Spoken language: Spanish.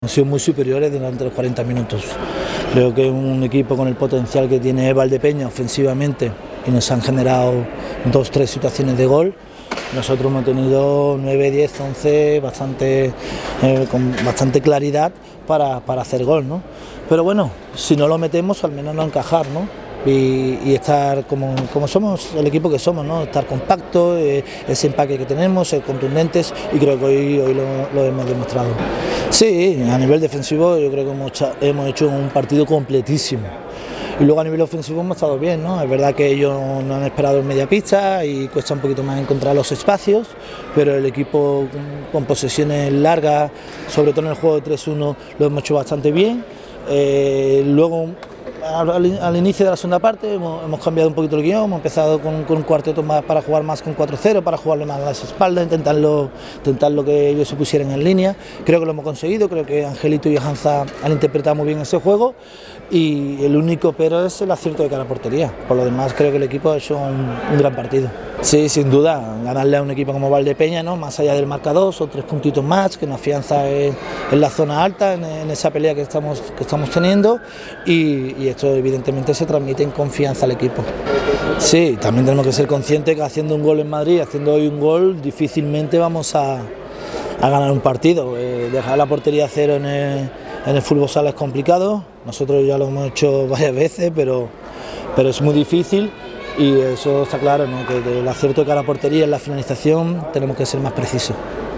Han sido muy superiores durante los 40 minutos. Creo que un equipo con el potencial que tiene Valdepeña ofensivamente y nos han generado 2-3 situaciones de gol. Nosotros hemos tenido 9, 10, 11 con bastante claridad para hacer gol, ¿no? Pero bueno, si no lo metemos al menos no encajar, ¿no? Y estar como somos el equipo que somos, ¿no? Estar compacto, ese empaque que tenemos, ser contundentes, y creo que hoy lo hemos demostrado. Sí, a nivel defensivo yo creo que hemos hecho un partido completísimo. Y luego a nivel ofensivo hemos estado bien, ¿no? Es verdad que ellos no han esperado en media pista y cuesta un poquito más encontrar los espacios, pero el equipo con posesiones largas, sobre todo en el juego de 3-1, lo hemos hecho bastante bien. Luego, al inicio de la segunda parte hemos cambiado un poquito el guión, hemos empezado con un cuarteto más para jugar más con 4-0, para jugarle más a las espaldas, intentarlo que ellos se pusieran en línea. Creo que lo hemos conseguido, creo que Angelito y Hanza han interpretado muy bien ese juego, y el único pero es el acierto de cara a portería. Por lo demás creo que el equipo ha hecho un gran partido. Sí, sin duda, ganarle a un equipo como Valdepeña, ¿no? Más allá del marcador, son 3 puntitos más que nos afianza en la zona alta, en esa pelea que estamos teniendo, y esto evidentemente se transmite en confianza al equipo. Sí, también tenemos que ser conscientes que haciendo un gol en Madrid, haciendo hoy un gol, difícilmente vamos a ganar un partido. Dejar la portería a cero en el fútbol sala es complicado, nosotros ya lo hemos hecho varias veces, pero es muy difícil. Y eso está claro, ¿no? Que el acierto de cara a portería en la finalización tenemos que ser más precisos.